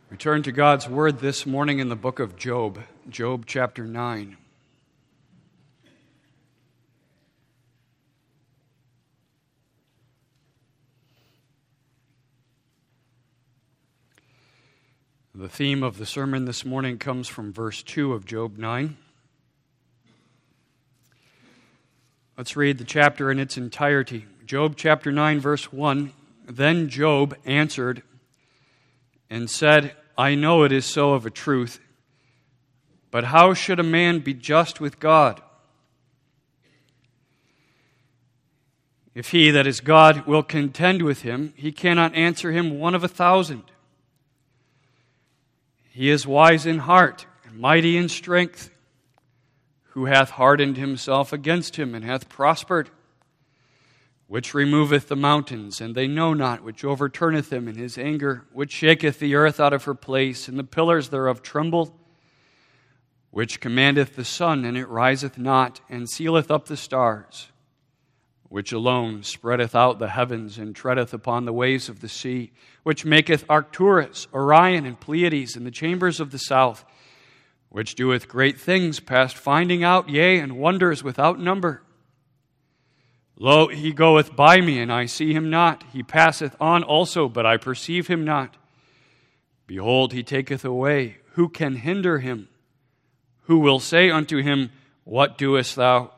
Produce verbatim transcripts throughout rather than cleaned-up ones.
We turn to God's Word this morning in the book of Job, Job chapter nine. The theme of the sermon this morning comes from verse two of Job nine. Let's read the chapter in its entirety. Job chapter nine, verse one. Then Job answered and said, I know it is so of a truth, but how should a man be just with God? If he, that is God, will contend with him, he cannot answer him one of a thousand. He is wise in heart, and mighty in strength, who hath hardened himself against him, and hath prospered, which removeth the mountains, and they know not, which overturneth them in his anger, which shaketh the earth out of her place, and the pillars thereof tremble, which commandeth the sun, and it riseth not, and sealeth up the stars, which alone spreadeth out the heavens, and treadeth upon the waves of the sea, which maketh Arcturus, Orion, and Pleiades in the chambers of the south, which doeth great things past finding out, yea, and wonders without number. Lo, he goeth by me, and I see him not. He passeth on also, but I perceive him not. Behold, he taketh away. Who can hinder him? Who will say unto him, What doest thou?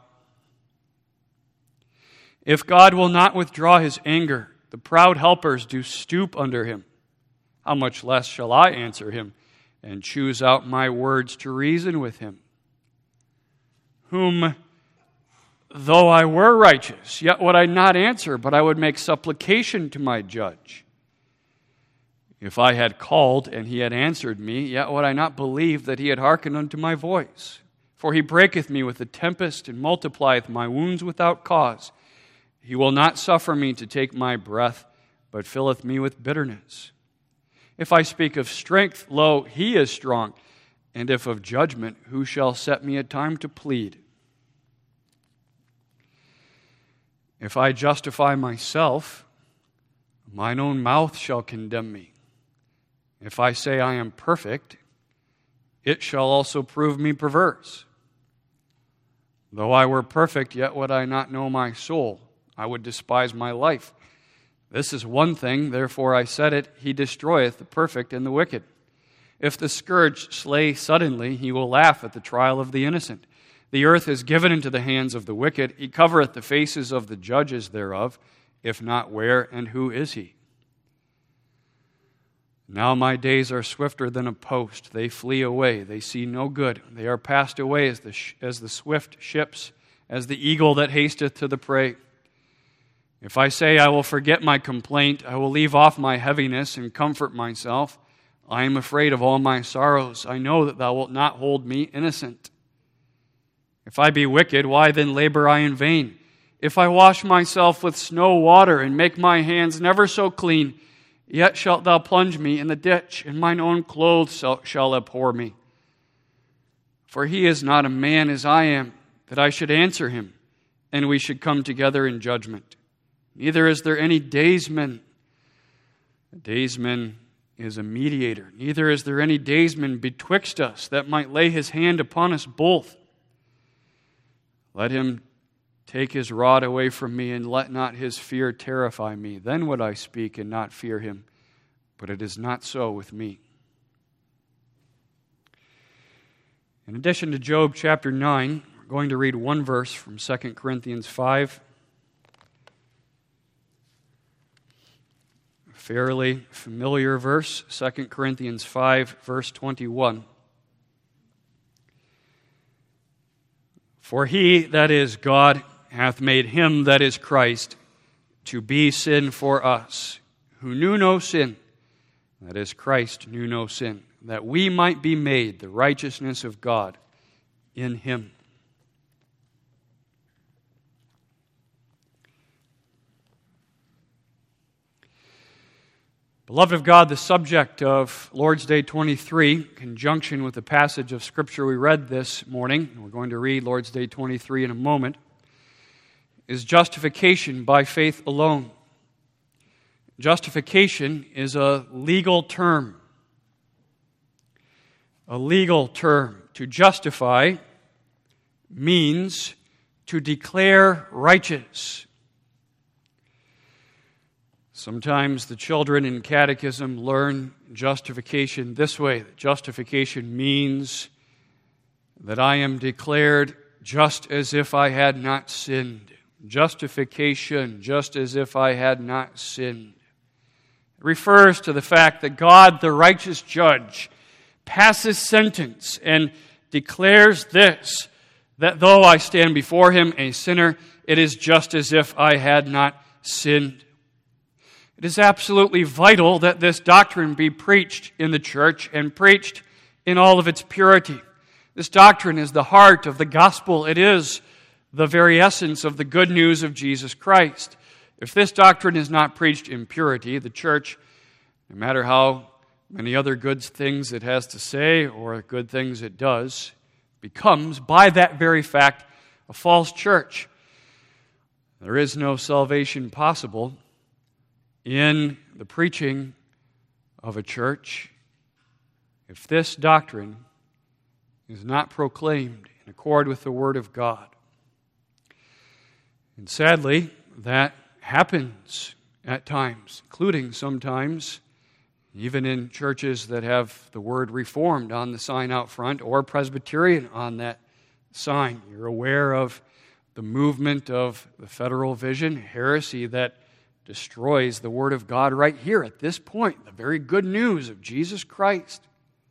If God will not withdraw his anger, the proud helpers do stoop under him. How much less shall I answer him, and choose out my words to reason with him? Whom, though I were righteous, yet would I not answer, but I would make supplication to my judge. If I had called, and he had answered me, yet would I not believe that he had hearkened unto my voice. For he breaketh me with the tempest, and multiplieth my wounds without cause. He will not suffer me to take my breath, but filleth me with bitterness. If I speak of strength, lo, he is strong. And if of judgment, who shall set me a time to plead? If I justify myself, mine own mouth shall condemn me. If I say I am perfect, it shall also prove me perverse. Though I were perfect, yet would I not know my soul. I would despise my life. This is one thing, therefore I said it, he destroyeth the perfect and the wicked. If the scourge slay suddenly, he will laugh at the trial of the innocent. The earth is given into the hands of the wicked. He covereth the faces of the judges thereof. If not, where and who is he? Now my days are swifter than a post. They flee away. They see no good. They are passed away as the, sh- as the swift ships, as the eagle that hasteth to the prey. If I say I will forget my complaint, I will leave off my heaviness and comfort myself. I am afraid of all my sorrows. I know that thou wilt not hold me innocent. If I be wicked, why then labor I in vain? If I wash myself with snow water and make my hands never so clean, yet shalt thou plunge me in the ditch, and mine own clothes shall abhor me. For he is not a man as I am, that I should answer him, and we should come together in judgment. Neither is there any daysman. A daysman is a mediator. Neither is there any daysman betwixt us that might lay his hand upon us both. Let him take his rod away from me, and let not his fear terrify me. Then would I speak and not fear him. But it is not so with me. In addition to Job chapter nine, we're going to read one verse from Second Corinthians five. A fairly familiar verse, Second Corinthians five, verse twenty-one. For he, that is God, hath made him that is Christ to be sin for us, who knew no sin, that is Christ knew no sin, that we might be made the righteousness of God in him. Beloved of God, the subject of Lord's Day twenty-three, in conjunction with the passage of Scripture we read this morning, and we're going to read Lord's Day twenty-three in a moment, is justification by faith alone. Justification is a legal term. a legal term. To justify means to declare righteous. Sometimes the children in catechism learn justification this way. Justification means that I am declared just as if I had not sinned. Justification, just as if I had not sinned. It refers to the fact that God, the righteous judge, passes sentence and declares this, that though I stand before Him a sinner, it is just as if I had not sinned. It is absolutely vital that this doctrine be preached in the church and preached in all of its purity. This doctrine is the heart of the gospel. It is the very essence of the good news of Jesus Christ. If this doctrine is not preached in purity, the church, no matter how many other good things it has to say or good things it does, becomes, by that very fact, a false church. There is no salvation possible in the preaching of a church if this doctrine is not proclaimed in accord with the Word of God. And sadly, that happens at times, including sometimes even in churches that have the word Reformed on the sign out front or Presbyterian on that sign. You're aware of the movement of the Federal Vision, heresy that destroys the Word of God right here at this point, the very good news of Jesus Christ.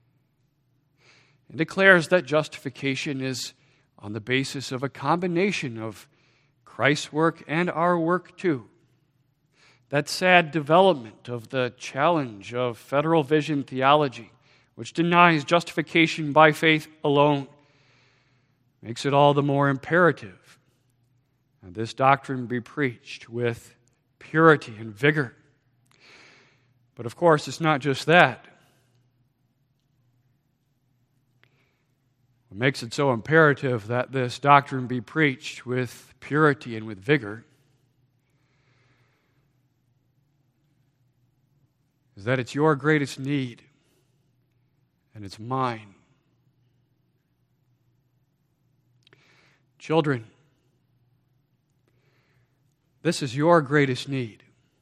It declares that justification is on the basis of a combination of Christ's work and our work too. That sad development of the challenge of Federal Vision theology, which denies justification by faith alone, makes it all the more imperative that this doctrine be preached with purity and vigor. But of course, it's not just that. What makes it so imperative that this doctrine be preached with purity and with vigor is that it's your greatest need, and it's mine. Children, this is your greatest need.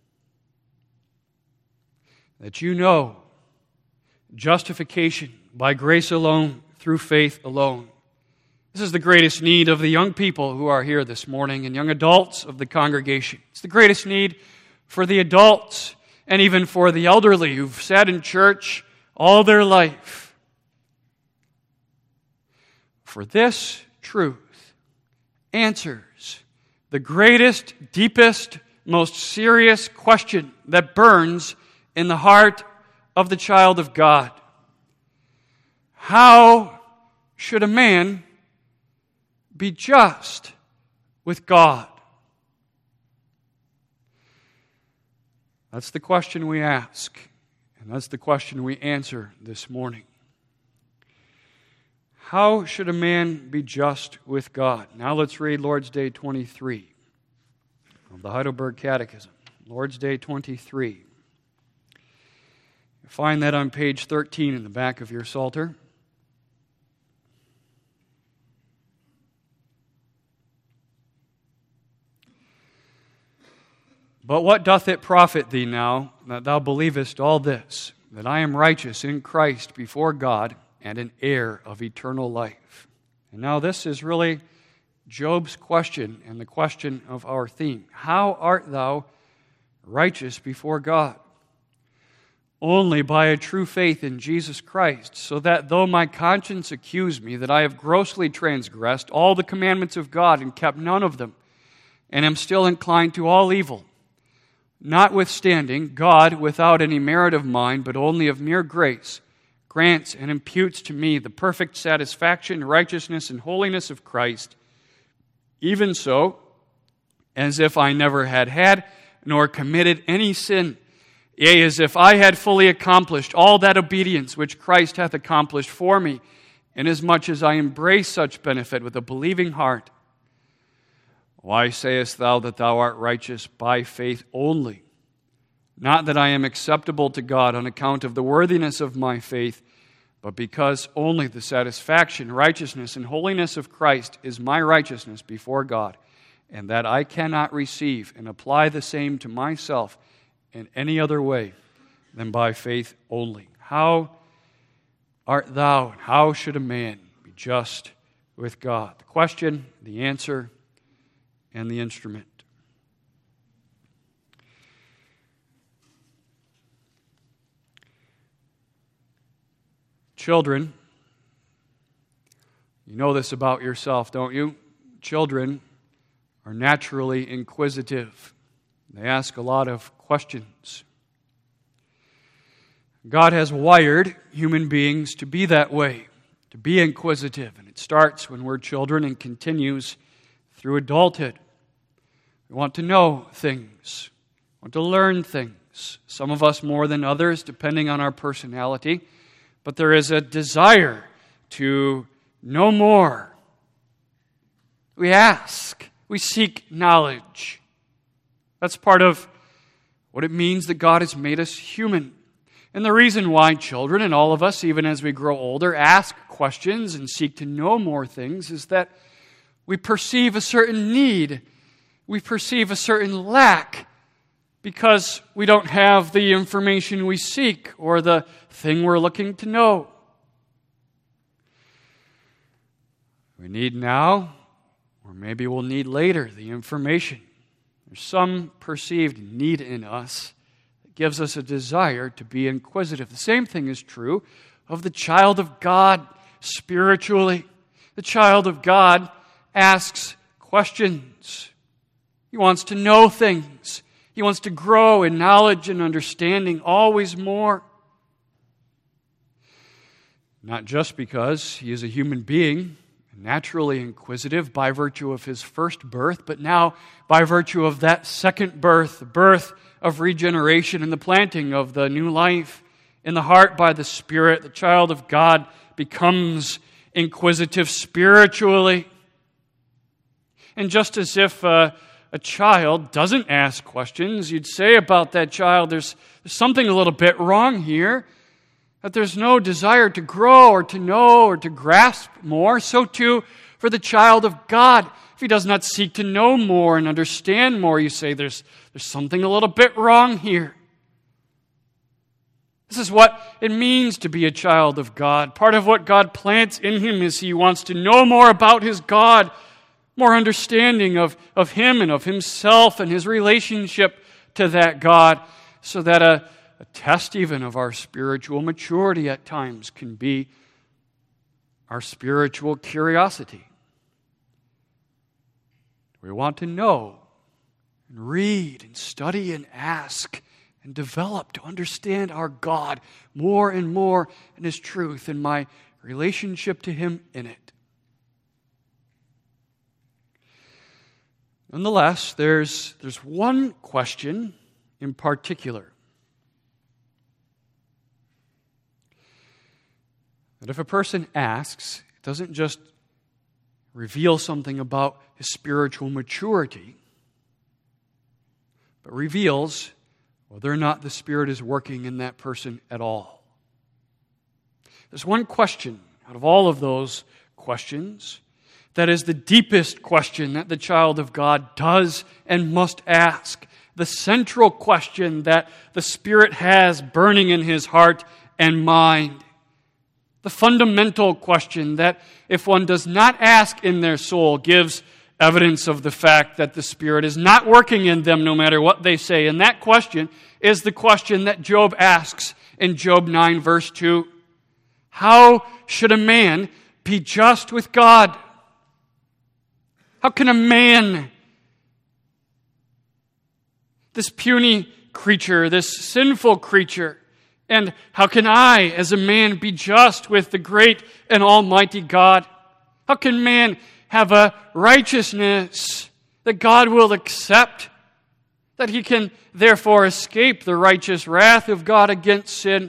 That you know justification by grace alone, through faith alone. This is the greatest need of the young people who are here this morning and young adults of the congregation. It's the greatest need for the adults and even for the elderly who've sat in church all their life. For this truth answers the greatest, deepest, most serious question that burns in the heart of the child of God. How should a man be just with God? That's the question we ask, and that's the question we answer this morning. How should a man be just with God? Now let's read Lord's Day twenty-three of the Heidelberg Catechism. Lord's Day twenty-three. You find that on page thirteen in the back of your Psalter. But what doth it profit thee now, that thou believest all this, that I am righteous in Christ before God, and an heir of eternal life? And now this is really Job's question and the question of our theme. How art thou righteous before God? Only by a true faith in Jesus Christ, so that though my conscience accuse me that I have grossly transgressed all the commandments of God and kept none of them, and am still inclined to all evil, notwithstanding, God, without any merit of mine, but only of mere grace, grants and imputes to me the perfect satisfaction, righteousness, and holiness of Christ, even so, as if I never had had, nor committed any sin, yea, as if I had fully accomplished all that obedience which Christ hath accomplished for me, inasmuch as I embrace such benefit with a believing heart. Why sayest thou that thou art righteous by faith only? Not that I am acceptable to God on account of the worthiness of my faith, but because only the satisfaction, righteousness, and holiness of Christ is my righteousness before God, and that I cannot receive and apply the same to myself in any other way than by faith only. How art thou, and how should a man be just with God? The question, the answer, and the instrument. Children, you know this about yourself, don't you? Children are naturally inquisitive. They ask a lot of questions. God has wired human beings to be that way, to be inquisitive. And it starts when we're children and continues through adulthood. We want to know things, we want to learn things. Some of us more than others, depending on our personality. But there is a desire to know more. We ask. We seek knowledge. That's part of what it means that God has made us human. And the reason why children and all of us, even as we grow older, ask questions and seek to know more things is that we perceive a certain need. We perceive a certain lack because we don't have the information we seek or the thing we're looking to know. We need now, or maybe we'll need later, the information. There's some perceived need in us that gives us a desire to be inquisitive. The same thing is true of the child of God spiritually. The child of God asks questions. He wants to know things. He wants to grow in knowledge and understanding always more. Not just because he is a human being, naturally inquisitive by virtue of his first birth, but now by virtue of that second birth, the birth of regeneration and the planting of the new life in the heart by the Spirit, the child of God becomes inquisitive spiritually. And just as if uh, a child doesn't ask questions, you'd say about that child, there's, there's something a little bit wrong here, that there's no desire to grow or to know or to grasp more. So too for the child of God. If he does not seek to know more and understand more, you say there's, there's something a little bit wrong here. This is what it means to be a child of God. Part of what God plants in him is he wants to know more about his God, more understanding of, of him and of himself and his relationship to that God, so that a, a test even of our spiritual maturity at times can be our spiritual curiosity. We want to know and read and study and ask and develop to understand our God more and more in his truth and my relationship to him in it. Nonetheless, there's, there's one question in particular. That if a person asks, it doesn't just reveal something about his spiritual maturity, but reveals whether or not the Spirit is working in that person at all. There's one question out of all of those questions that is the deepest question that the child of God does and must ask. The central question that the Spirit has burning in his heart and mind. The fundamental question that if one does not ask in their soul gives evidence of the fact that the Spirit is not working in them no matter what they say. And that question is the question that Job asks in Job nine verse two. How should a man be just with God? How can a man, this puny creature, this sinful creature, and how can I, as a man, be just with the great and almighty God? How can man have a righteousness that God will accept, that he can therefore escape the righteous wrath of God against sin?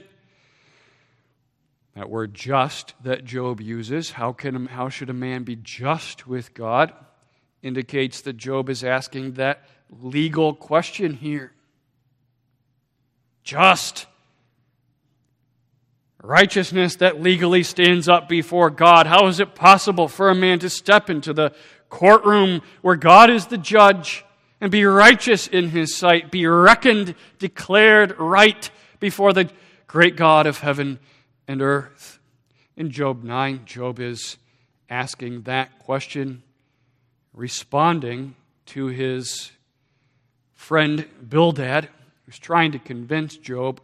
That word just that Job uses, how can how should a man be just with God, indicates that Job is asking that legal question here. Just. righteousness that legally stands up before God. How is it possible for a man to step into the courtroom where God is the judge and be righteous in His sight, be reckoned, declared right before the great God of heaven and earth? In Job nine, Job is asking that question, responding to his friend Bildad, who's trying to convince Job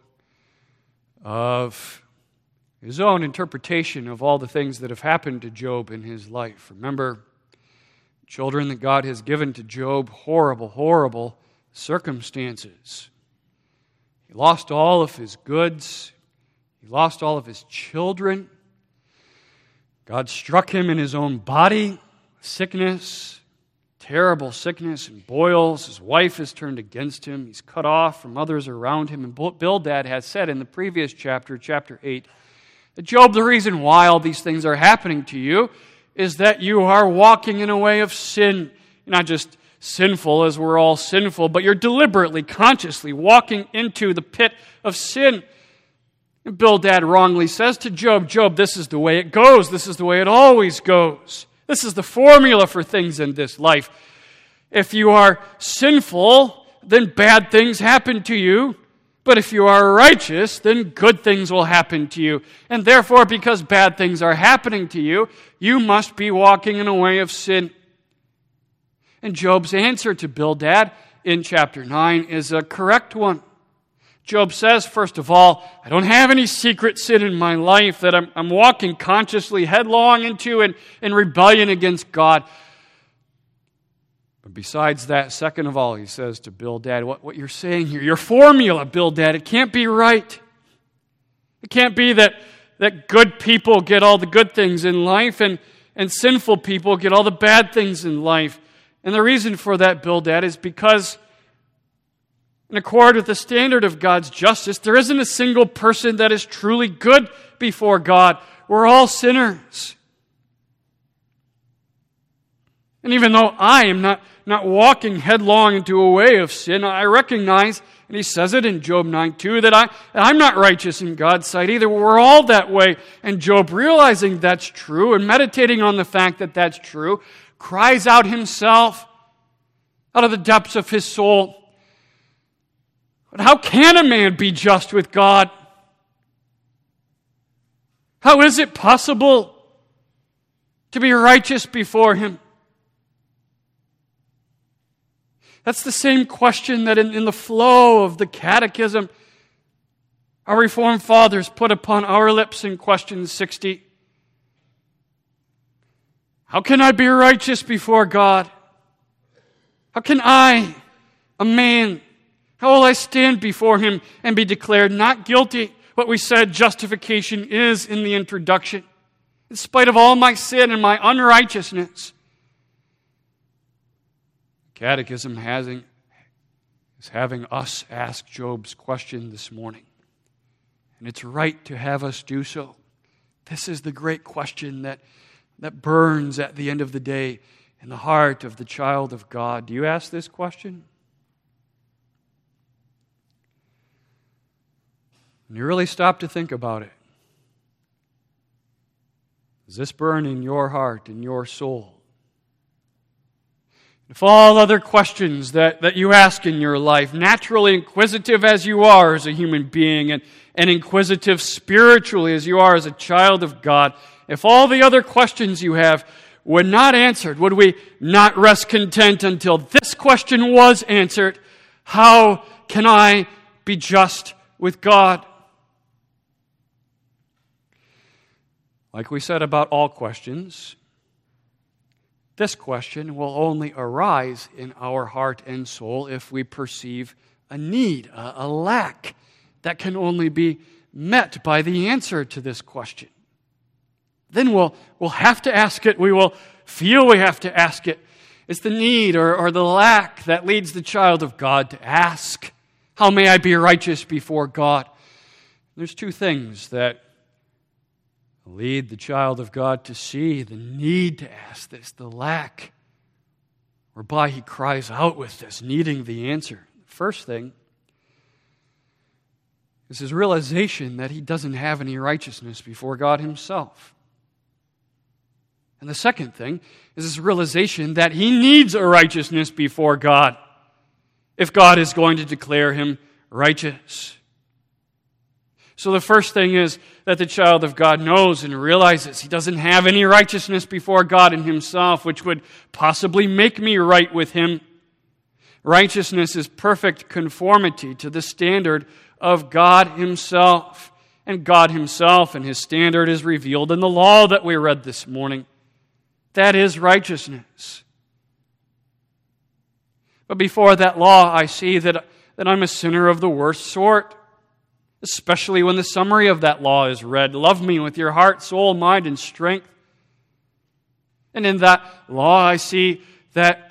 of his own interpretation of all the things that have happened to Job in his life. Remember, children that God has given to Job, horrible, horrible circumstances. He lost all of his goods. He lost all of his children. God struck him in his own body, sickness, terrible sickness and boils. His wife is turned against him. He's cut off from others around him. And Bildad has said in the previous chapter, chapter eight, that Job, the reason why all these things are happening to you is that you are walking in a way of sin. You're not just sinful as we're all sinful, but you're deliberately, consciously walking into the pit of sin. And Bildad wrongly says to Job, Job, this is the way it goes. This is the way it always goes. This is the formula for things in this life. If you are sinful, then bad things happen to you. But if you are righteous, then good things will happen to you. And therefore, because bad things are happening to you, you must be walking in a way of sin. And Job's answer to Bildad in chapter nine is a correct one. Job says, first of all, I don't have any secret sin in my life that I'm, I'm walking consciously headlong into in, in rebellion against God. But besides that, second of all, he says to Bildad, what, what you're saying here, your formula, Bildad, it can't be right. It can't be that, that good people get all the good things in life and, and sinful people get all the bad things in life. And the reason for that, Bildad, is because in accord with the standard of God's justice, there isn't a single person that is truly good before God. We're all sinners. And even though I am not, not walking headlong into a way of sin, I recognize, and he says it in Job nine two, that, I, that I'm not righteous in God's sight either. We're all that way. And Job, realizing that's true and meditating on the fact that that's true, cries out himself out of the depths of his soul, but how can a man be just with God? How is it possible to be righteous before Him? That's the same question that in, in the flow of the catechism, our Reformed fathers put upon our lips in question sixty. How can I be righteous before God? How can I, a man, how will I stand before Him and be declared not guilty? What we said justification is in the introduction. In spite of all my sin and my unrighteousness. Catechism having, is having us ask Job's question this morning. And it's right to have us do so. This is the great question that, that burns at the end of the day in the heart of the child of God. Do you ask this question? And you really stop to think about it. Does this burn in your heart, in your soul? If all other questions that, that you ask in your life, naturally inquisitive as you are as a human being, and, and inquisitive spiritually as you are as a child of God, if all the other questions you have were not answered, would we not rest content until this question was answered? How can I be just with God? Like we said about all questions, this question will only arise in our heart and soul if we perceive a need, a, a lack that can only be met by the answer to this question. Then we'll, we'll have to ask it. We will feel we have to ask it. It's the need or, or the lack that leads the child of God to ask, how may I be righteous before God? There's two things that lead the child of God to see the need to ask this, the lack, whereby he cries out with this, needing the answer. The first thing is his realization that he doesn't have any righteousness before God himself. And the second thing is his realization that he needs a righteousness before God if God is going to declare him righteous. So the first thing is that the child of God knows and realizes he doesn't have any righteousness before God in himself, which would possibly make me right with him. Righteousness is perfect conformity to the standard of God himself. And God himself and his standard is revealed in the law that we read this morning. That is righteousness. But before that law, I see that, that I'm a sinner of the worst sort, especially when the summary of that law is read. Love me with your heart, soul, mind, and strength. And in that law, I see that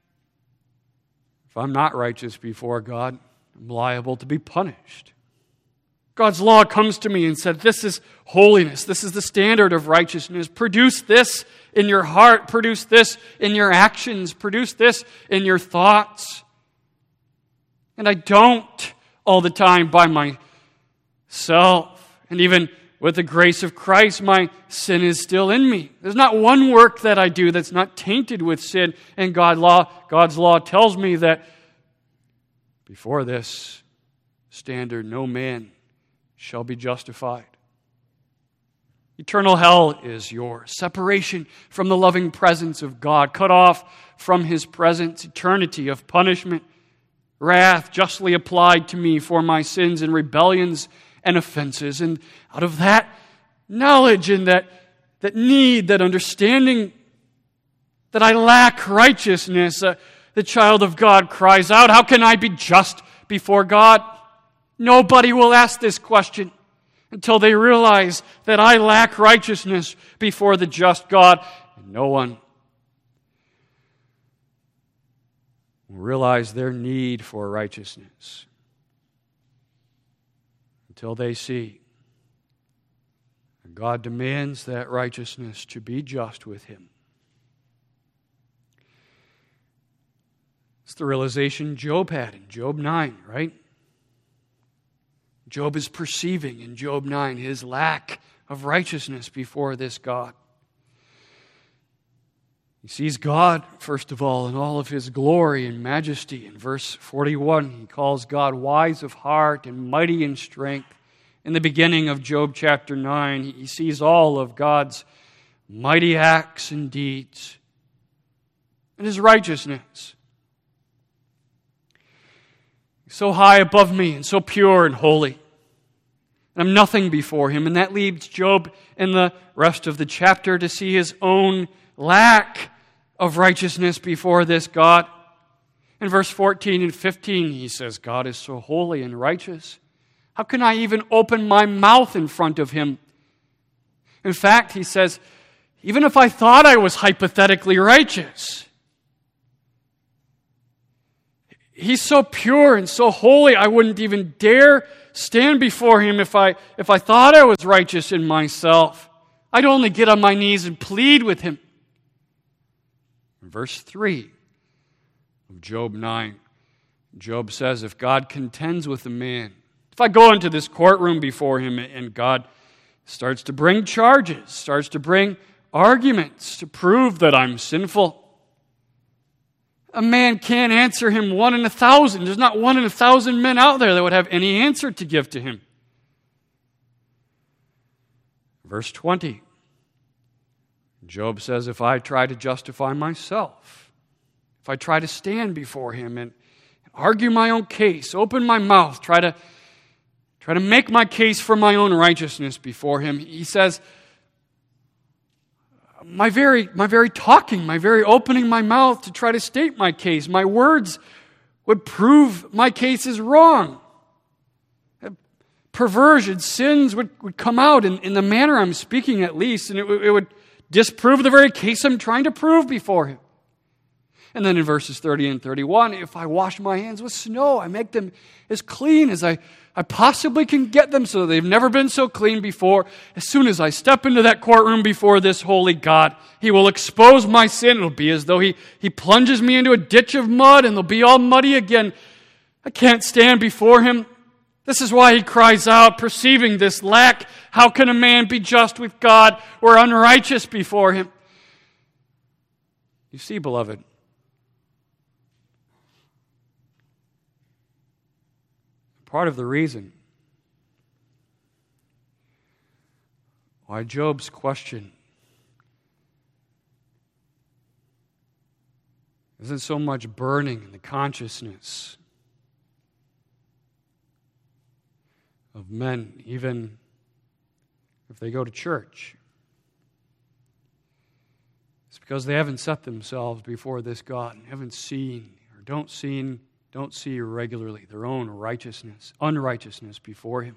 if I'm not righteous before God, I'm liable to be punished. God's law comes to me and said, this is holiness. This is the standard of righteousness. Produce this in your heart. Produce this in your actions. Produce this in your thoughts. And I don't all the time by myself. And even with the grace of Christ, my sin is still in me. There's not one work that I do that's not tainted with sin. And God law, God's law tells me that before this standard, no man shall be justified. Eternal hell is yours. Separation from the loving presence of God. Cut off from his presence. Eternity of punishment. Wrath justly applied to me for my sins and rebellions and offenses. And out of that knowledge and that, that need, that understanding that I lack righteousness, uh, the child of God cries out, how can I be just before God? Nobody will ask this question until they realize that I lack righteousness before the just God. And no one will realize their need for righteousness until they see that God demands that righteousness to be just with him. It's the realization Job had in Job nine, right? Job is perceiving in Job nine his lack of righteousness before this God. He sees God, first of all, in all of his glory and majesty. In verse forty-one, he calls God wise of heart and mighty in strength. In the beginning of Job chapter nine, he sees all of God's mighty acts and deeds and his righteousness. He's so high above me and so pure and holy. And I'm nothing before him. And that leads Job in the rest of the chapter to see his own lack of righteousness before this God. In verse fourteen and fifteen, he says, God is so holy and righteous. How can I even open my mouth in front of him? In fact, he says, even if I thought I was hypothetically righteous, he's so pure and so holy, I wouldn't even dare stand before him if I, if I thought I was righteous in myself. I'd only get on my knees and plead with him. In verse three of Job nine, Job says, if God contends with a man, if I go into this courtroom before him and God starts to bring charges, starts to bring arguments to prove that I'm sinful, a man can't answer him one in a thousand. There's not one in a thousand men out there that would have any answer to give to him. Verse twenty. Job says, if I try to justify myself, if I try to stand before him and argue my own case, open my mouth, try to, try to make my case for my own righteousness before him, he says, My very, my very talking, my very opening my mouth to try to state my case, my words would prove my case is wrong. Perversion, sins would, would come out in, in the manner I'm speaking at least, and it, it would disprove the very case I'm trying to prove before him. And then in verses thirty and thirty-one, if I wash my hands with snow, I make them as clean as I, I possibly can get them so they've never been so clean before. As soon as I step into that courtroom before this holy God, he will expose my sin. It'll be as though he, he plunges me into a ditch of mud and they'll be all muddy again. I can't stand before him. This is why he cries out, perceiving this lack. How can a man be just with God or unrighteous before him? You see, beloved, part of the reason why Job's question isn't so much burning in the consciousness of men, even if they go to church, it's because they haven't set themselves before this God and haven't seen or don't seen, don't see regularly their own righteousness, unrighteousness before Him.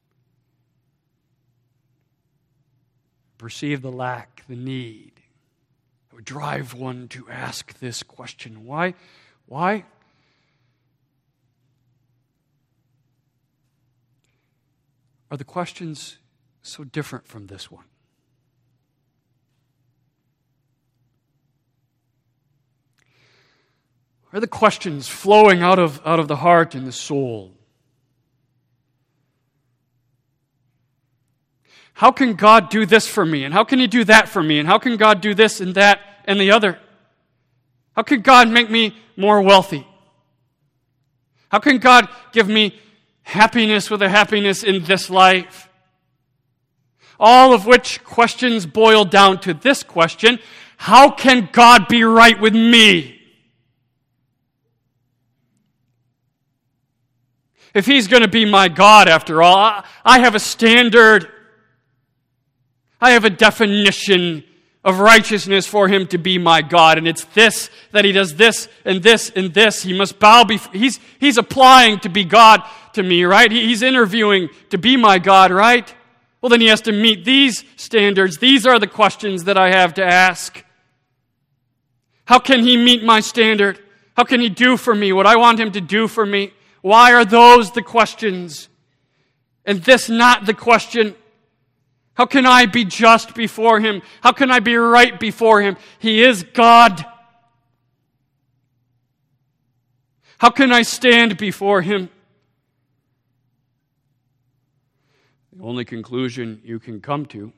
Perceive the lack, the need that would drive one to ask this question. Why? Why? Are the questions so different from this one? Are the questions flowing out of, out of the heart and the soul? How can God do this for me? And how can He do that for me? And how can God do this and that and the other? How can God make me more wealthy? How can God give me happiness with a happiness in this life? All of which questions boil down to this question: how can God be right with me? If He's going to be my God, after all, I have a standard. I have a definition of righteousness for Him to be my God, and it's this, that He does this and this and this. He must bow before. He's, he's applying to be God to me, right? He, he's interviewing to be my God, right? Well, then He has to meet these standards. These are the questions that I have to ask. How can He meet my standard? How can He do for me what I want Him to do for me? Why are those the questions? And this not the question? How can I be just before Him? How can I be right before Him? He is God. How can I stand before Him? The only conclusion you can come to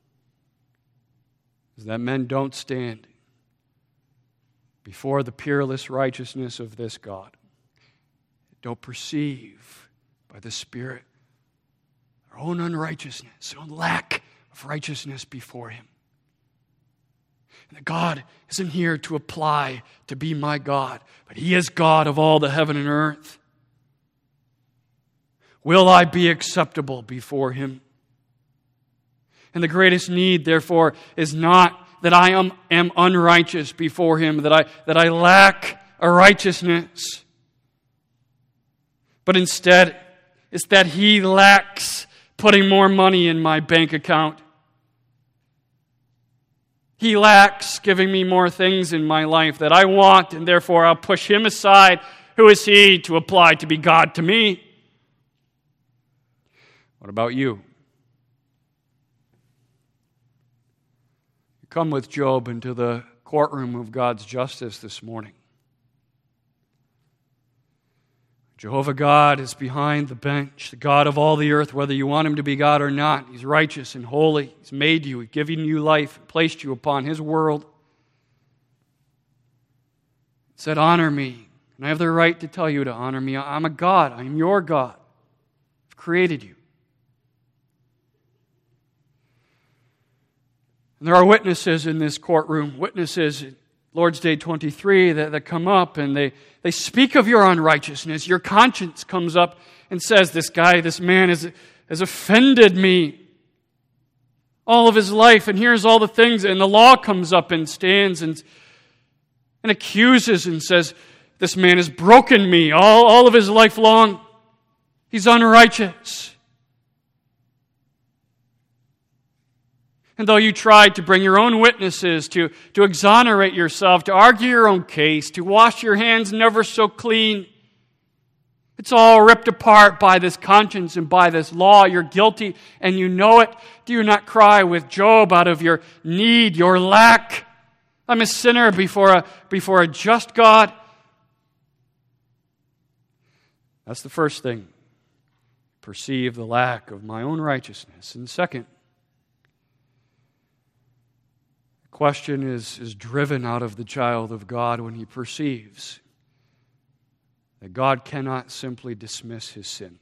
is that men don't stand before the peerless righteousness of this God. Don't perceive by the Spirit their own unrighteousness, their own lack of righteousness before Him. And that God isn't here to apply to be my God, but He is God of all the heaven and earth. Will I be acceptable before Him? And the greatest need, therefore, is not that I am, am unrighteous before Him, that I, that I lack a righteousness, but instead, it's that He lacks putting more money in my bank account. He lacks giving me more things in my life that I want, and therefore I'll push Him aside. Who is He to apply to be God to me? What about you? You come with Job into the courtroom of God's justice this morning. Jehovah God is behind the bench, the God of all the earth, whether you want Him to be God or not. He's righteous and holy. He's made you, He's given you life, placed you upon His world. He said, honor me. And I have the right to tell you to honor me. I'm a God. I am your God. I've created you. And there are witnesses in this courtroom, witnesses Lord's Day twenty-three that, that come up and they, they speak of your unrighteousness. Your conscience comes up and says, this guy, this man has, has offended me all of his life, and here's all the things. And the law comes up and stands and, and accuses and says, this man has broken me all, all of his life long. He's unrighteous. And though you tried to bring your own witnesses, to, to exonerate yourself, to argue your own case, to wash your hands never so clean, it's all ripped apart by this conscience and by this law. You're guilty and you know it. Do you not cry with Job out of your need, your lack? I'm a sinner before a, before a just God. That's the first thing perceive the lack of my own righteousness. And second, the question is, is driven out of the child of God when he perceives that God cannot simply dismiss his sin.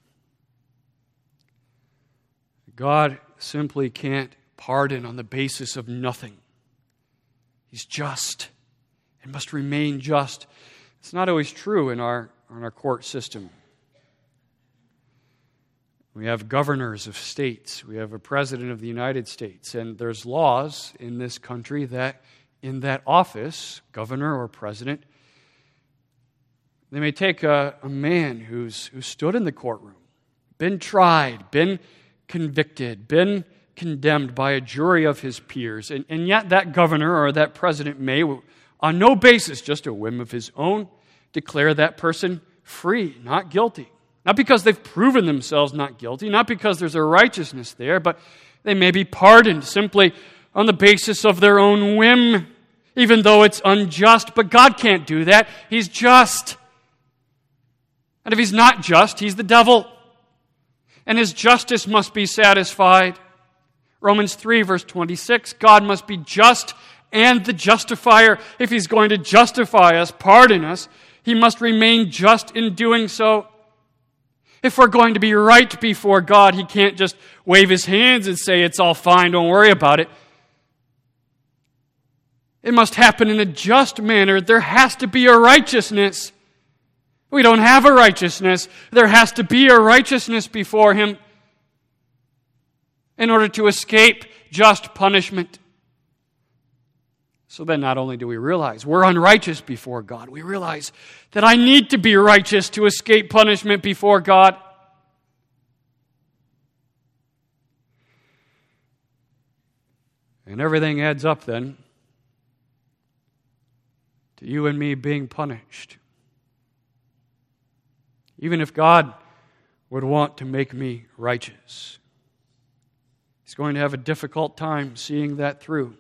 God simply can't pardon on the basis of nothing. He's just and must remain just. It's not always true in our, in our court system. We have governors of states. We have a president of the United States. And there's laws in this country that in that office, governor or president, they may take a, a man who's who stood in the courtroom, been tried, been convicted, been condemned by a jury of his peers, and, and yet that governor or that president may, on no basis, just a whim of his own, declare that person free, not guilty. Not because they've proven themselves not guilty, not because there's a righteousness there, but they may be pardoned simply on the basis of their own whim, even though it's unjust. But God can't do that. He's just. And if he's not just, he's the devil. And his justice must be satisfied. Romans three, verse twenty-six, God must be just and the justifier. If he's going to justify us, pardon us, he must remain just in doing so. If we're going to be right before God, he can't just wave his hands and say, it's all fine, don't worry about it. It must happen in a just manner. There has to be a righteousness. We don't have a righteousness. There has to be a righteousness before him in order to escape just punishment. So then not only do we realize we're unrighteous before God, we realize that I need to be righteous to escape punishment before God. And everything adds up then to you and me being punished. Even if God would want to make me righteous, he's going to have a difficult time seeing that through.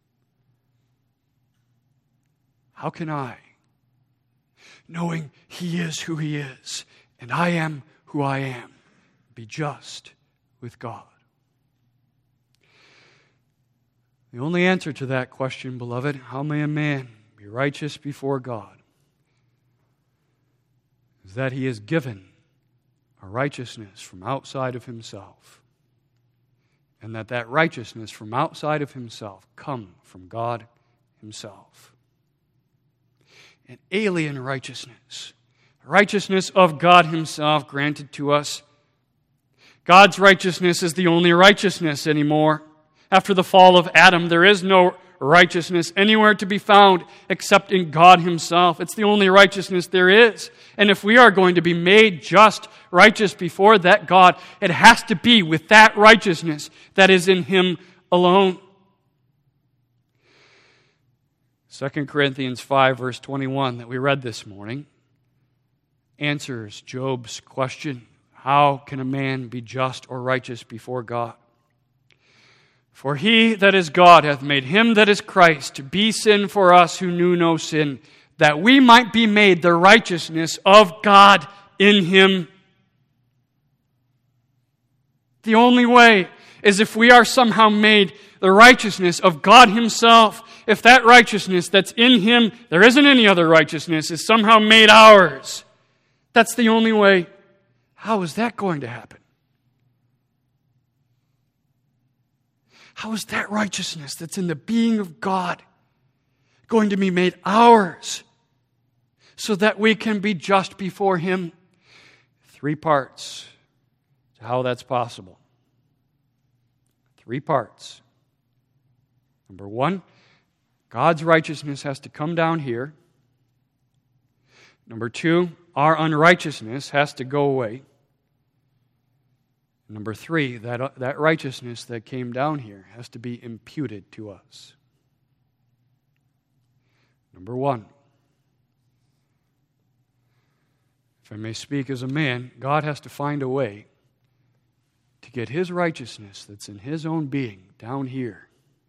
How can I, knowing he is who he is, and I am who I am, be just with God? The only answer to that question, beloved, how may a man be righteous before God, is that he is given a righteousness from outside of himself, and that that righteousness from outside of himself come from God himself. An alien righteousness, righteousness of God himself granted to us. God's righteousness is the only righteousness anymore. After the fall of Adam, there is no righteousness anywhere to be found except in God himself. It's the only righteousness there is. And if we are going to be made just, righteous before that God, it has to be with that righteousness that is in him alone. Second Corinthians five, verse twenty-one, that we read this morning, answers Job's question, how can a man be just or righteous before God? For he that is God hath made him that is Christ to be sin for us who knew no sin, that we might be made the righteousness of God in him. The only way is if we are somehow made the righteousness of God himself. If that righteousness that's in him, there isn't any other righteousness, is somehow made ours. That's the only way. How is that going to happen? How is that righteousness that's in the being of God going to be made ours so that we can be just before him? Three parts to how that's possible. Three parts. Number one, God's righteousness has to come down here. Number two, our unrighteousness has to go away. Number three, that, that righteousness that came down here has to be imputed to us. Number one, if I may speak as a man, God has to find a way to get his righteousness that's in his own being down here.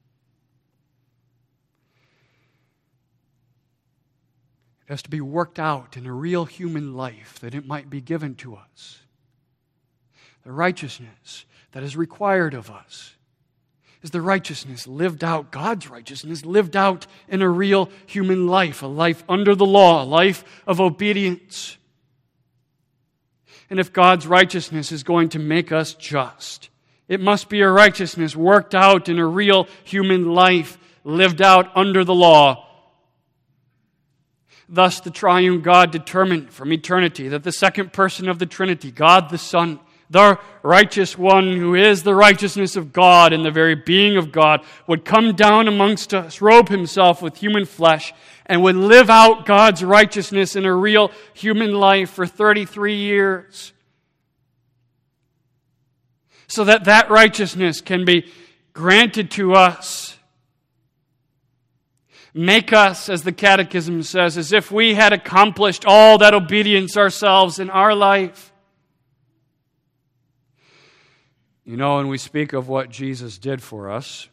It has to be worked out in a real human life that it might be given to us. The righteousness that is required of us is the righteousness lived out, God's righteousness lived out in a real human life, a life under the law, a life of obedience. And if God's righteousness is going to make us just, it must be a righteousness worked out in a real human life, lived out under the law. Thus, the triune God determined from eternity that the second person of the Trinity, God the Son, the righteous one who is the righteousness of God and the very being of God, would come down amongst us, robe himself with human flesh, and would live out God's righteousness in a real human life for thirty-three years. So that that righteousness can be granted to us. Make us, as the Catechism says, as if we had accomplished all that obedience ourselves in our life. You know, when we speak of what Jesus did for us,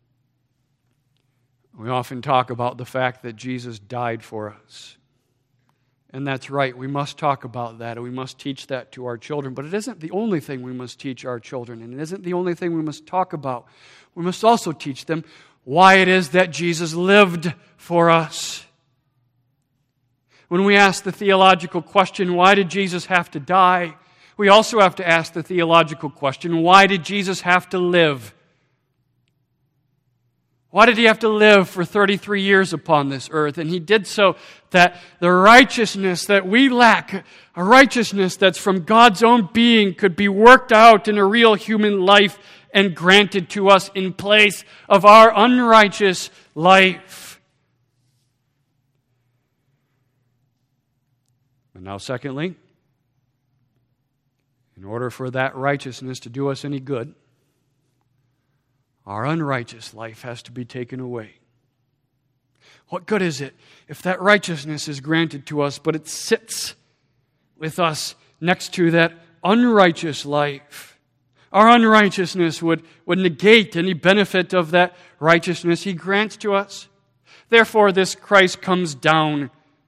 we often talk about the fact that Jesus died for us. And that's right, we must talk about that, and we must teach that to our children. But it isn't the only thing we must teach our children, and it isn't the only thing we must talk about. We must also teach them why it is that Jesus lived for us. When we ask the theological question, why did Jesus have to die? We also have to ask the theological question, why did Jesus have to live? Why did he have to live for thirty-three years upon this earth? And he did so that the righteousness that we lack, a righteousness that's from God's own being, could be worked out in a real human life and granted to us in place of our unrighteous life. And now secondly, in order for that righteousness to do us any good, our unrighteous life has to be taken away. What good is it if that righteousness is granted to us, but it sits with us next to that unrighteous life? Our unrighteousness would, would negate any benefit of that righteousness he grants to us. Therefore, this Christ comes down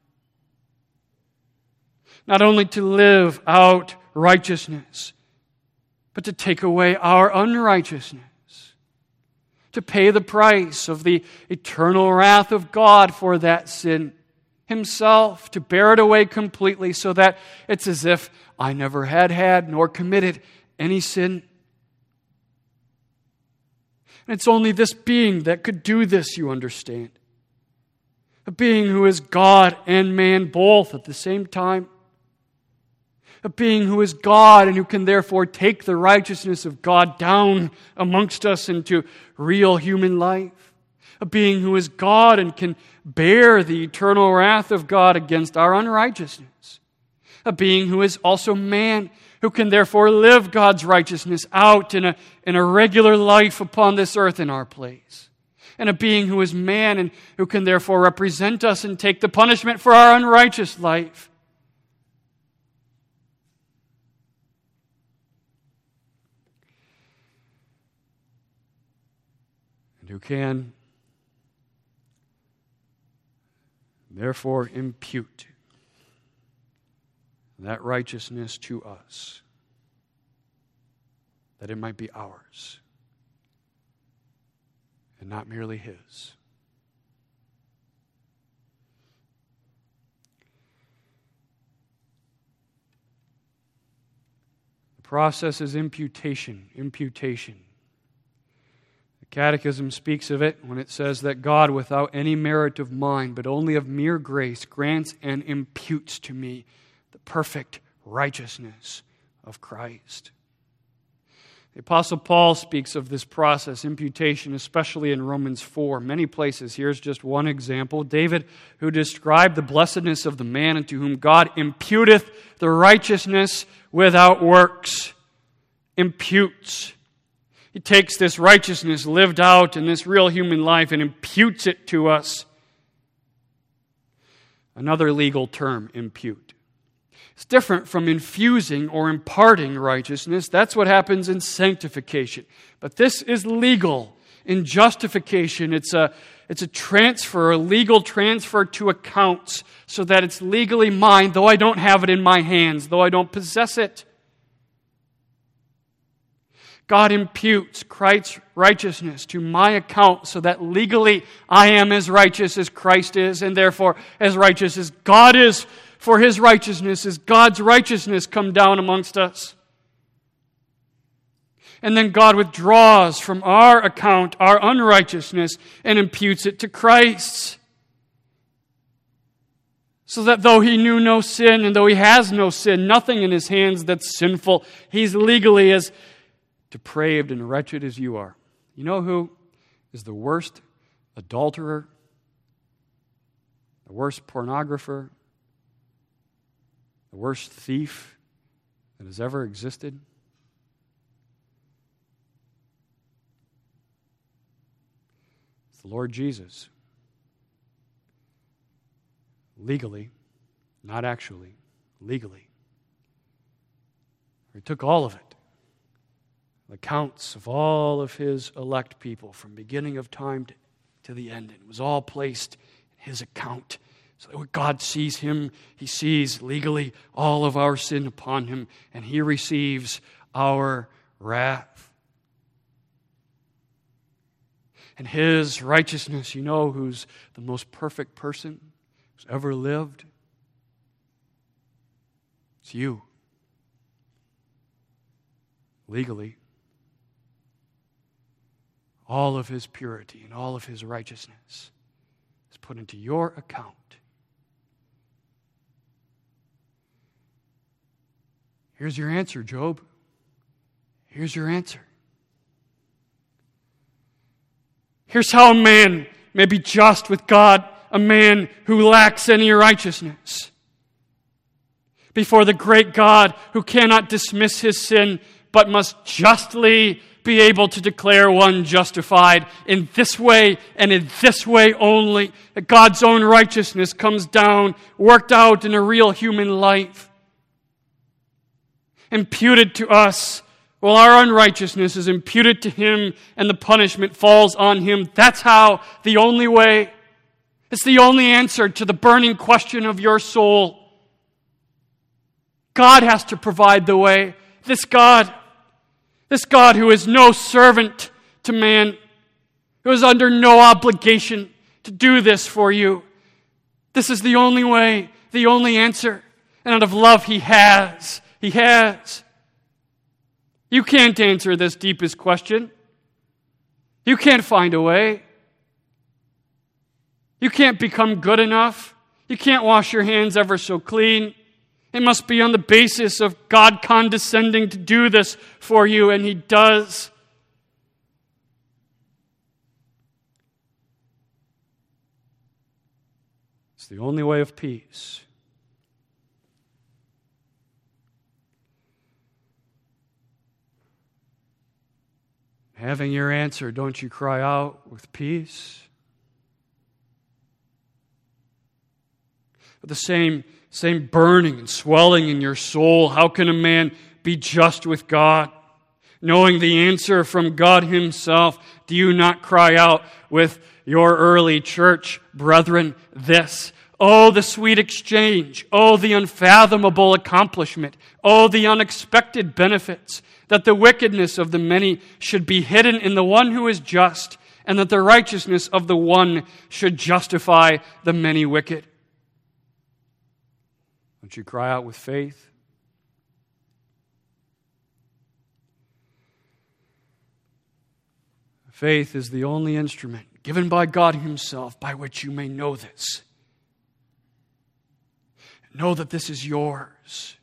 not only to live out righteousness, but to take away our unrighteousness, to pay the price of the eternal wrath of God for that sin himself, to bear it away completely so that it's as if I never had had nor committed any sin. And it's only this being that could do this, you understand. A being who is God and man both at the same time. A being who is God and who can therefore take the righteousness of God down amongst us into real human life. A being who is God and can bear the eternal wrath of God against our unrighteousness. A being who is also man, who can therefore live God's righteousness out in a, in a regular life upon this earth in our place. And a being who is man and who can therefore represent us and take the punishment for our unrighteous life. And who can therefore impute that righteousness to us, that it might be ours and not merely his. The process is imputation, imputation. The Catechism speaks of it when it says that God, without any merit of mine, but only of mere grace, grants and imputes to me the perfect righteousness of Christ. The Apostle Paul speaks of this process, imputation, especially in Romans four. Many places. Here's just one example. David, who described the blessedness of the man unto whom God imputeth the righteousness without works. Imputes. He takes this righteousness lived out in this real human life and imputes it to us. Another legal term, impute. It's different from infusing or imparting righteousness. That's what happens in sanctification. But this is legal. In justification, it's a, it's a transfer, a legal transfer to accounts so that it's legally mine, though I don't have it in my hands, though I don't possess it. God imputes Christ's righteousness to my account so that legally I am as righteous as Christ is, and therefore as righteous as God is. For His righteousness is God's righteousness come down amongst us. And then God withdraws from our account our unrighteousness and imputes it to Christ's. So that though He knew no sin, and though He has no sin, nothing in His hands that's sinful, He's legally as depraved and wretched as you are. You know who is the worst adulterer, the worst pornographer, the worst thief that has ever existed? It's the Lord Jesus. Legally, not actually, legally. He took all of it. The counts of all of His elect people from beginning of time to, to the end. It was all placed in His account. So that when God sees Him, He sees legally all of our sin upon Him, and He receives our wrath. And His righteousness, you know who's the most perfect person who's ever lived? It's you. Legally. All of His purity and all of His righteousness is put into your account. Here's your answer, Job. Here's your answer. Here's how a man may be just with God, a man who lacks any righteousness. Before the great God who cannot dismiss his sin, but must justly be able to declare one justified in this way and in this way only, that God's own righteousness comes down, worked out in a real human life, imputed to us, while our unrighteousness is imputed to Him and the punishment falls on Him. That's how, the only way, it's the only answer to the burning question of your soul. God has to provide the way. This God, this God who is no servant to man, who is under no obligation to do this for you. This is the only way, the only answer. And out of love He has. He has. You can't answer this deepest question. You can't find a way. You can't become good enough. You can't wash your hands ever so clean. It must be on the basis of God condescending to do this for you, and He does. It's the only way of peace. Having your answer, don't you cry out with peace? With the same, same burning and swelling in your soul, how can a man be just with God? Knowing the answer from God Himself, do you not cry out with your early church brethren this? Oh, the sweet exchange. Oh, the unfathomable accomplishment. Oh, the unexpected benefits. That the wickedness of the many should be hidden in the one who is just, and that the righteousness of the one should justify the many wicked. Don't you cry out with faith? Faith is the only instrument given by God Himself by which you may know this. Know that this is yours.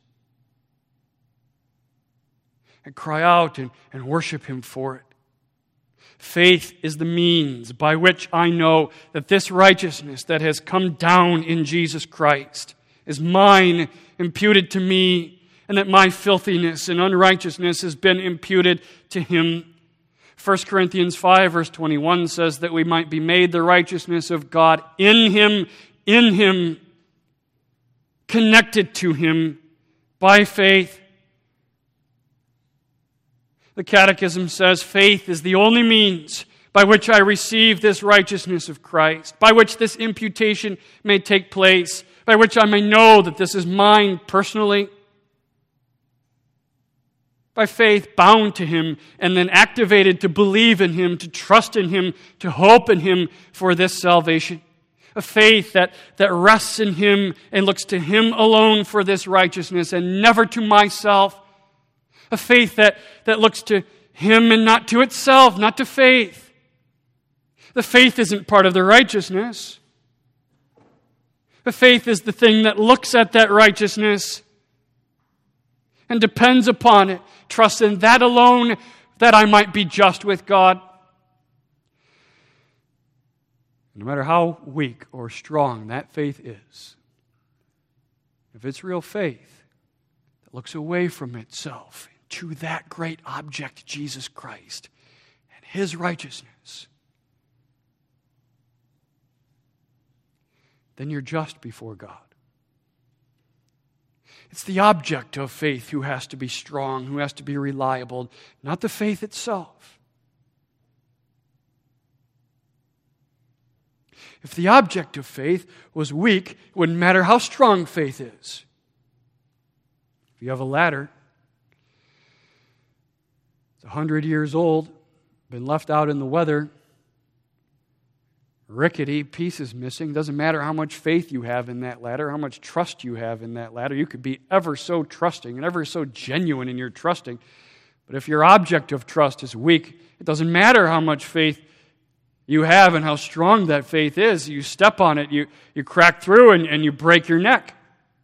And cry out and, and worship Him for it. Faith is the means by which I know that this righteousness that has come down in Jesus Christ is mine, imputed to me, and that my filthiness and unrighteousness has been imputed to Him. First Corinthians five verse twenty-one says that we might be made the righteousness of God in Him, in Him, connected to Him by faith. The Catechism says faith is the only means by which I receive this righteousness of Christ, by which this imputation may take place, by which I may know that this is mine personally. By faith, bound to Him, and then activated to believe in Him, to trust in Him, to hope in Him for this salvation. A faith that, that rests in Him and looks to Him alone for this righteousness and never to myself. A faith that, that looks to Him and not to itself, not to faith. The faith isn't part of the righteousness. The faith is the thing that looks at that righteousness and depends upon it, trusts in that alone that I might be just with God. No matter how weak or strong that faith is, if it's real faith that looks away from itself to that great object, Jesus Christ, and His righteousness, then you're just before God. It's the object of faith who has to be strong, who has to be reliable, not the faith itself. If the object of faith was weak, it wouldn't matter how strong faith is. If you have a ladder, it's a hundred years old, been left out in the weather, rickety, pieces missing. Doesn't matter how much faith you have in that ladder, how much trust you have in that ladder. You could be ever so trusting and ever so genuine in your trusting. But if your object of trust is weak, it doesn't matter how much faith you have and how strong that faith is. You step on it, you, you crack through, and, and you break your neck.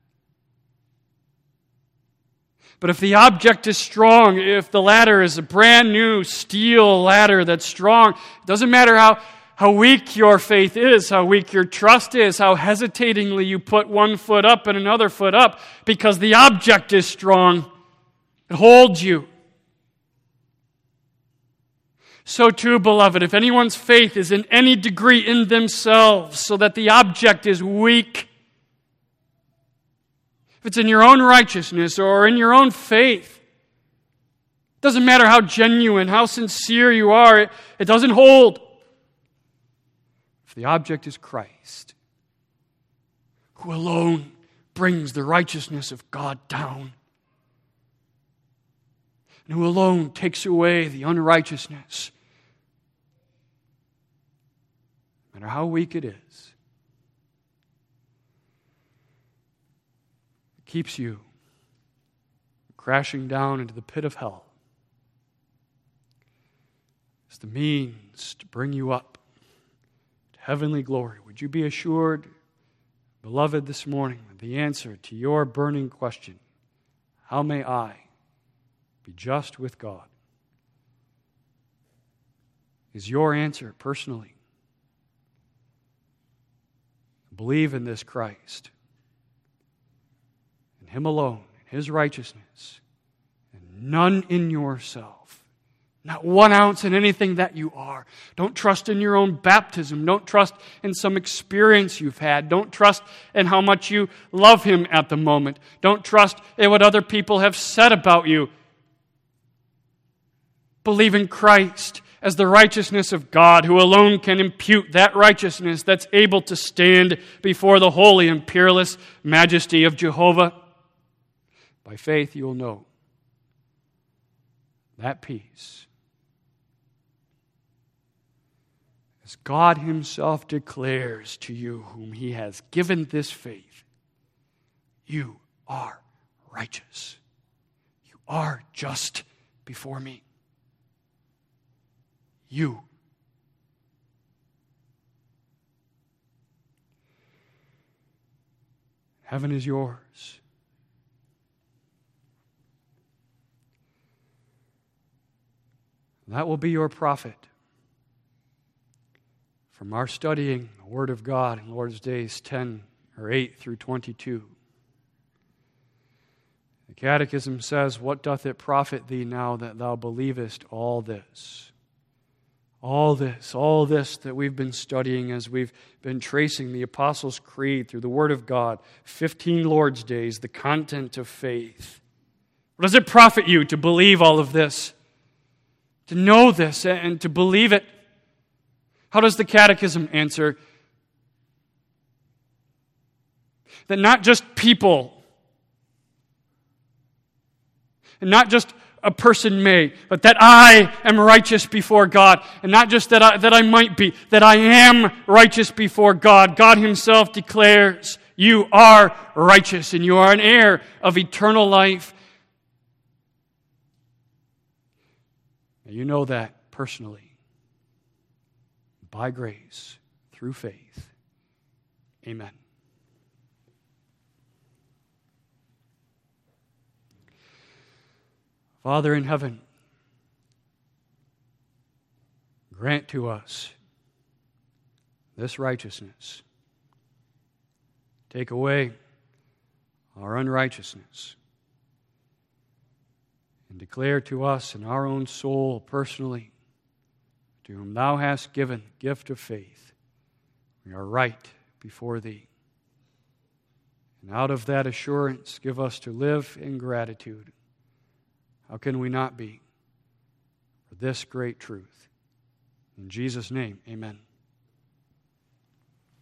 But if the object is strong, if the ladder is a brand new steel ladder that's strong, it doesn't matter how How weak your faith is, how weak your trust is, how hesitatingly you put one foot up and another foot up, because the object is strong. It holds you. So too, beloved, if anyone's faith is in any degree in themselves, so that the object is weak, if it's in your own righteousness or in your own faith, it doesn't matter how genuine, how sincere you are, it, it doesn't hold. If the object is Christ, who alone brings the righteousness of God down, and who alone takes away the unrighteousness, no matter how weak it is, it keeps you crashing down into the pit of hell. It's the means to bring you up heavenly glory. Would you be assured, beloved, this morning, of the answer to your burning question, how may I be just with God? Is your answer personally? Believe in this Christ, in Him alone, in His righteousness, and none in yourself. Not one ounce in anything that you are. Don't trust in your own baptism. Don't trust in some experience you've had. Don't trust in how much you love Him at the moment. Don't trust in what other people have said about you. Believe in Christ as the righteousness of God, who alone can impute that righteousness that's able to stand before the holy and peerless majesty of Jehovah. By faith you will know that peace. As God Himself declares to you, whom He has given this faith, you are righteous. You are just before me. You. Heaven is yours. That will be your profit from our studying the Word of God in Lord's Days ten or eight through twenty-two. The Catechism says, "What doth it profit thee now that thou believest all this?" All this, all this that we've been studying as we've been tracing the Apostles' Creed through the Word of God, fifteen Lord's Days, the content of faith. What does it profit you to believe all of this? To know this and to believe it? How does the Catechism answer? That not just people, and not just a person may, but that I am righteous before God. And not just that I, that I might be, that I am righteous before God. God himself declares, you are righteous and you are an heir of eternal life. And you know that personally, by grace, through faith. Amen. Father in heaven, grant to us this righteousness. Take away our unrighteousness and declare to us in our own soul personally, to whom thou hast given the gift of faith, we are right before thee. And out of that assurance, give us to live in gratitude. How can we not be for this great truth? In Jesus' name, amen.